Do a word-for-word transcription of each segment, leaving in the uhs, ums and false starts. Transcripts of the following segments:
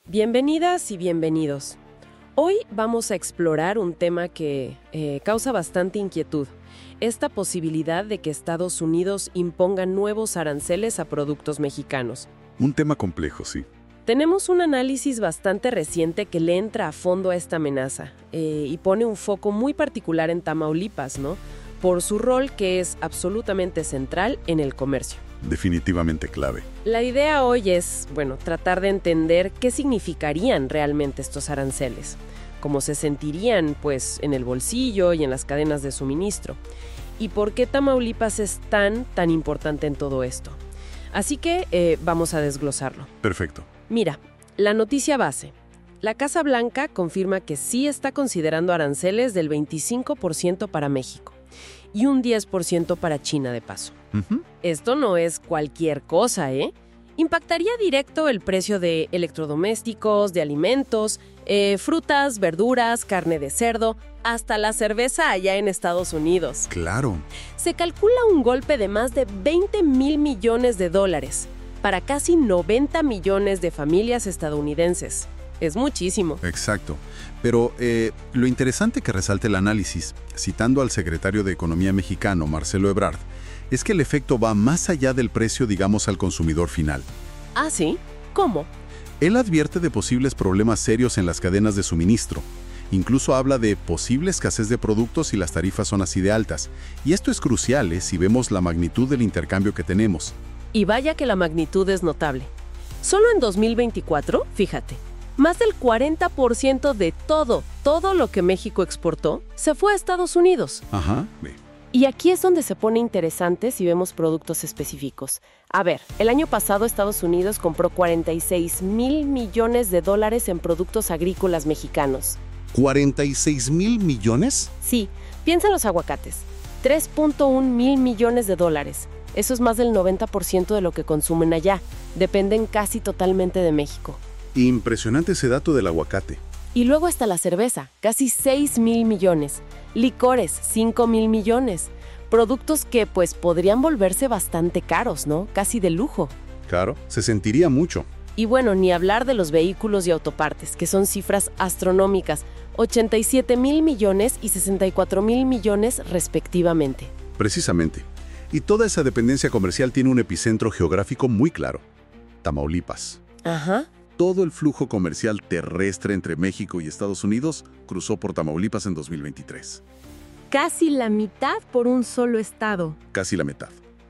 Bienvenidas y bienvenidos. Hoy vamos a explorar un tema que eh, causa bastante inquietud, esta posibilidad de que Estados Unidos imponga nuevos aranceles a productos mexicanos. Un tema complejo, sí. Tenemos un análisis bastante reciente que le entra a fondo a esta amenaza eh, y pone un foco muy particular en Tamaulipas, ¿no? Por su rol que es absolutamente central en el comercio. Definitivamente clave. La idea hoy es, bueno, tratar de entender qué significarían realmente estos aranceles, cómo se sentirían, pues, en el bolsillo y en las cadenas de suministro, y por qué Tamaulipas es tan, tan importante en todo esto. Así que eh, vamos a desglosarlo. Perfecto. Mira, la noticia base. La Casa Blanca confirma que sí está considerando aranceles del veinticinco por ciento para México y un diez por ciento para China de paso. Uh-huh. Esto no es cualquier cosa, ¿eh? Impactaría directo el precio de electrodomésticos, de alimentos, eh, frutas, verduras, carne de cerdo, hasta la cerveza allá en Estados Unidos. Claro. Se calcula un golpe de más de veinte mil millones de dólares para casi noventa millones de familias estadounidenses. Es muchísimo. Exacto. Pero eh, lo interesante que resalta el análisis, citando al secretario de Economía mexicano, Marcelo Ebrard, es que el efecto va más allá del precio, digamos, al consumidor final. ¿Ah, sí? ¿Cómo? Él advierte de posibles problemas serios en las cadenas de suministro. Incluso habla de posible escasez de productos si las tarifas son así de altas. Y esto es crucial, ¿eh? Si vemos la magnitud del intercambio que tenemos. Y vaya que la magnitud es notable. Solo en dos mil veinticuatro, fíjate, más del cuarenta por ciento de todo, todo lo que México exportó, se fue a Estados Unidos. Ajá. Y aquí es donde se pone interesante si vemos productos específicos. A ver, el año pasado Estados Unidos compró cuarenta y seis mil millones de dólares en productos agrícolas mexicanos. ¿cuarenta y seis mil millones? Sí, piensa en los aguacates. tres punto uno mil millones de dólares. Eso es más del noventa por ciento de lo que consumen allá. Dependen casi totalmente de México. Impresionante ese dato del aguacate. Y luego está la cerveza, casi seis mil millones. Licores, cinco mil millones. Productos que pues podrían volverse bastante caros, ¿no? Casi de lujo. Claro, se sentiría mucho. Y bueno, ni hablar de los vehículos y autopartes, que son cifras astronómicas, ochenta y siete mil millones y sesenta y cuatro mil millones respectivamente. Precisamente. Y toda esa dependencia comercial tiene un epicentro geográfico muy claro. Tamaulipas. Ajá. Todo el flujo comercial terrestre entre México y Estados Unidos cruzó por Tamaulipas en dos mil veintitrés. Casi la mitad por un solo estado. Casi la mitad.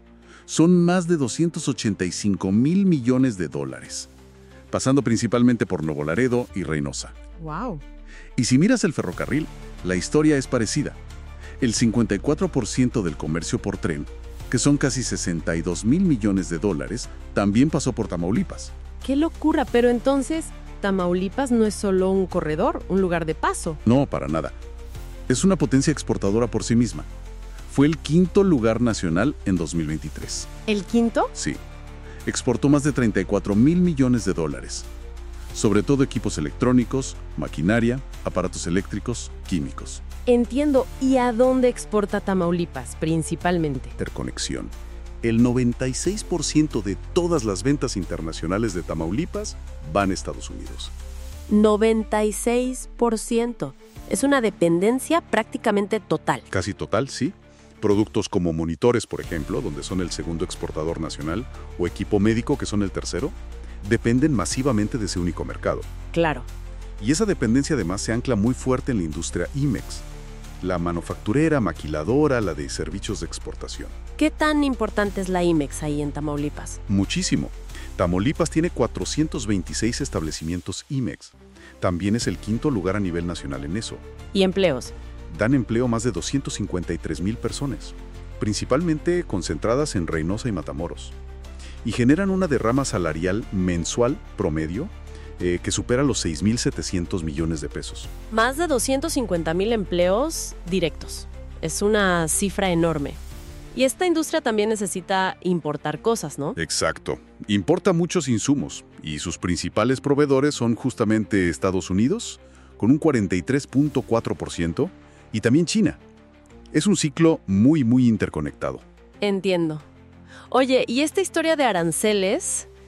Son más de doscientos ochenta y cinco mil millones de dólares, pasando principalmente por Nuevo Laredo y Reynosa. ¡Wow! Y si miras el ferrocarril, la historia es parecida. El cincuenta y cuatro por ciento del comercio por tren, que son casi sesenta y dos mil millones de dólares, también pasó por Tamaulipas. ¡Qué locura! Pero entonces, Tamaulipas no es solo un corredor, un lugar de paso. No, para nada. Es una potencia exportadora por sí misma. Fue el quinto lugar nacional en dos mil veintitrés. ¿El quinto? Sí. Exportó más de treinta y cuatro mil millones de dólares. Sobre todo equipos electrónicos, maquinaria, aparatos eléctricos, químicos. Entiendo. ¿Y a dónde exporta Tamaulipas, principalmente? Interconexión. El noventa y seis por ciento de todas las ventas internacionales de Tamaulipas van a Estados Unidos. noventa y seis por ciento. Es una dependencia prácticamente total. Casi total, sí. Productos como monitores, por ejemplo, donde son el segundo exportador nacional, o equipo médico, que son el tercero, dependen masivamente de ese único mercado. Claro. Y esa dependencia además se ancla muy fuerte en la industria IMEX, la manufacturera, maquiladora, la de servicios de exportación. ¿Qué tan importante es la IMEX ahí en Tamaulipas? Muchísimo. Tamaulipas tiene cuatrocientos veintiséis establecimientos IMEX. También es el quinto lugar a nivel nacional en eso. ¿Y empleos? Dan empleo a más de doscientas cincuenta y tres mil personas, principalmente concentradas en Reynosa y Matamoros. Y generan una derrama salarial mensual promedio eh, que supera los seis mil setecientos millones de pesos. Más de doscientos cincuenta mil empleos directos. Es una cifra enorme. Y esta industria también necesita importar cosas, ¿no? Exacto. Importa muchos insumos y sus principales proveedores son justamente Estados Unidos, con un cuarenta y tres punto cuatro por ciento, y también China. Es un ciclo muy, muy interconectado. Entiendo. Oye, ¿y esta historia de aranceles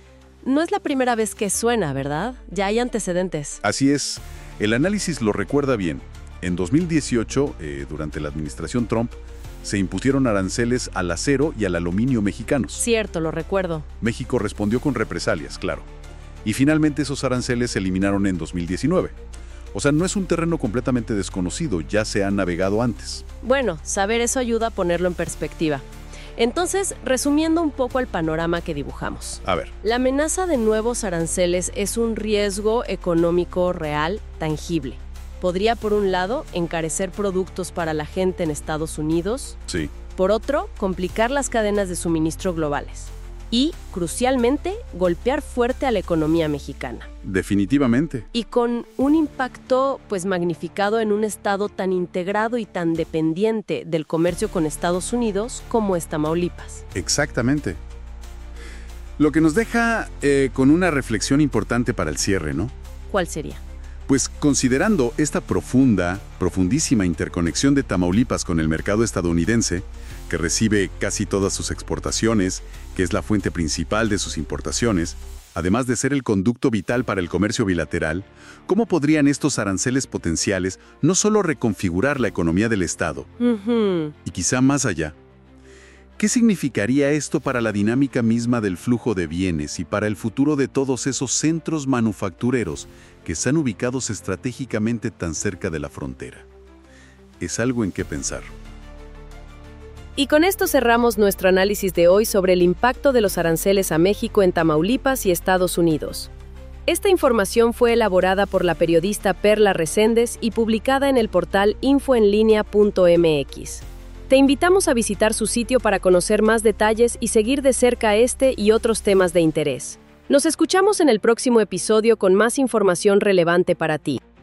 no es la primera vez que suena, ¿verdad? Ya hay antecedentes. Así es. El análisis lo recuerda bien. En dos mil dieciocho, eh, durante la administración Trump, se impusieron aranceles al acero y al aluminio mexicanos. Cierto, lo recuerdo. México respondió con represalias, claro. Y finalmente esos aranceles se eliminaron en dos mil diecinueve. O sea, no es un terreno completamente desconocido, ya se ha navegado antes. Bueno, saber eso ayuda a ponerlo en perspectiva. Entonces, resumiendo un poco el panorama que dibujamos. A ver. La amenaza de nuevos aranceles es un riesgo económico real, tangible. Podría, por un lado, encarecer productos para la gente en Estados Unidos. Sí. Por otro, complicar las cadenas de suministro globales. Y, crucialmente, golpear fuerte a la economía mexicana. Definitivamente. Y con un impacto, pues, magnificado en un estado tan integrado y tan dependiente del comercio con Estados Unidos como es Tamaulipas. Exactamente. Lo que nos deja eh, con una reflexión importante para el cierre, ¿no? ¿Cuál sería? Pues considerando esta profunda, profundísima interconexión de Tamaulipas con el mercado estadounidense, que recibe casi todas sus exportaciones, que es la fuente principal de sus importaciones, además de ser el conducto vital para el comercio bilateral, ¿cómo podrían estos aranceles potenciales no solo reconfigurar la economía del Estado, Uh-huh. y quizá más allá? ¿Qué significaría esto para la dinámica misma del flujo de bienes y para el futuro de todos esos centros manufactureros que están ubicados estratégicamente tan cerca de la frontera? Es algo en qué pensar. Y con esto cerramos nuestro análisis de hoy sobre el impacto de los aranceles a México en Tamaulipas y Estados Unidos. Esta información fue elaborada por la periodista Perla Reséndez y publicada en el portal info en línea punto m x. Te invitamos a visitar su sitio para conocer más detalles y seguir de cerca este y otros temas de interés. Nos escuchamos en el próximo episodio con más información relevante para ti.